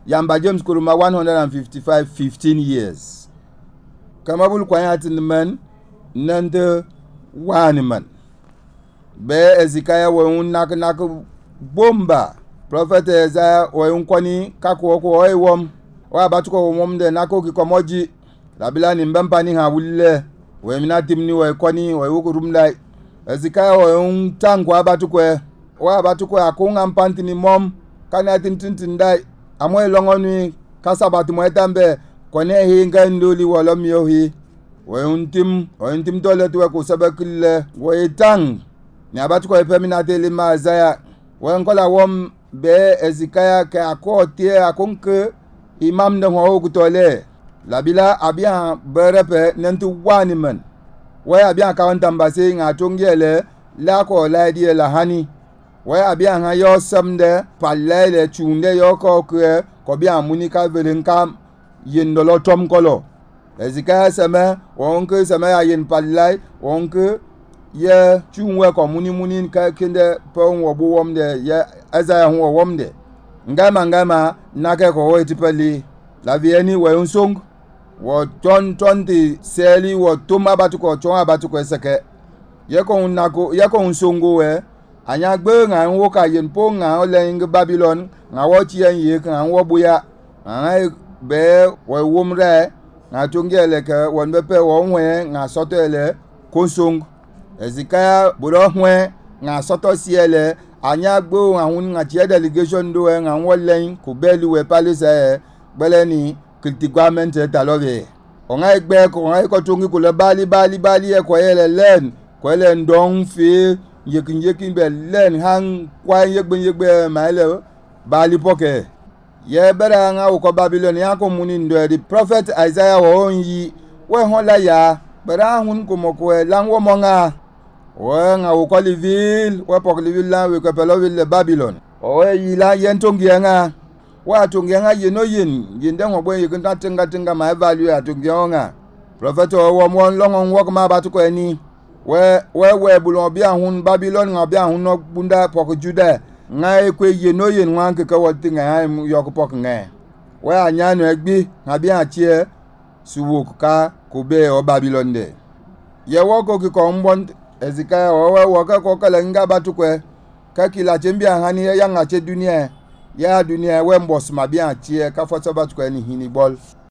Yamba James Kuruma 155 years. Kamabul kwayatin man nande wani man. Be Ezekiah wa nak bomba. Prophet Isaiah wa kwani kako ko wom. Wa batuko wom de nako ki komoji. Labila ni mbampa ni hawule. Wa mina timni wa kwani wa ukurumdai. Ezekiah wa tangwa batuko akunga mpanti ni mom. Kana tintindai. Amwe longoni kasabati mwetambe kone hinga ndoli walomyo hi. Wa untim dole tuwe kusabakile wa itang. Ni abatuko epeminate lima Isaiah. Wa nkola wom be Ezekiah ke akotie akonke imam de ho kutole. Labila abian berepe nentu wani man. Wa abian kawantambase ngatongele la ko la die la hani. Wa abian ha yo samde palele chunde yo ko bian munika velenka yindolo tom kolo. Ezekiah sema wonke sema ya yin palai wonke ye chunwe ko muni ka kinde pon wo buwom de ye Isaiah ho wom de ngama nake ko wetipali la vieni we unsong wo ton di seli wo tuma batuko chon abatuko seke ye ko unsongo we anya gbe nga wo ka yin po nga ole ing Babylon nga wo chi yan ye kan wo buya nga be wo womre nga tungele ke won bepe wo nwe nga sotele konsong Ezekiah buro hwe nga soto siele anya gbo ahun nga tie delegation do nga wolen ko belu we palace gbele ni criticament talove onga egbe ko nga ko tungi ko le bali e ko ele len ko ele ndong fi yekin be len hang kwa yegbe maile bali poke ye bera nga ko Babylon ya ko muni ndo the prophet Isaiah wo yi we hola ya bera hun ko moko langwo monga we nga ko livil we pok livil la we ko pelovil Babylon o yi la yentongi nga wa tungi nga yeno yin den wo boy yin tinga ma value atungi nga prophet wo mo longon wo ma batuko eni we bulon bi ahun Babylon nga bi ahun no bunda pok Juda nga ekwe yeno yin wan ke ka woti nga yok pok nga we anya no egbi nga bi achie suwo ka ko be o Babylon de ye wo ko ki ko mbon Ezekiah wo ka ko kala nga batukwe ka kila chembia hani ya nga che dunia we mbos ma bi achie ka foto batukwe ni hini bol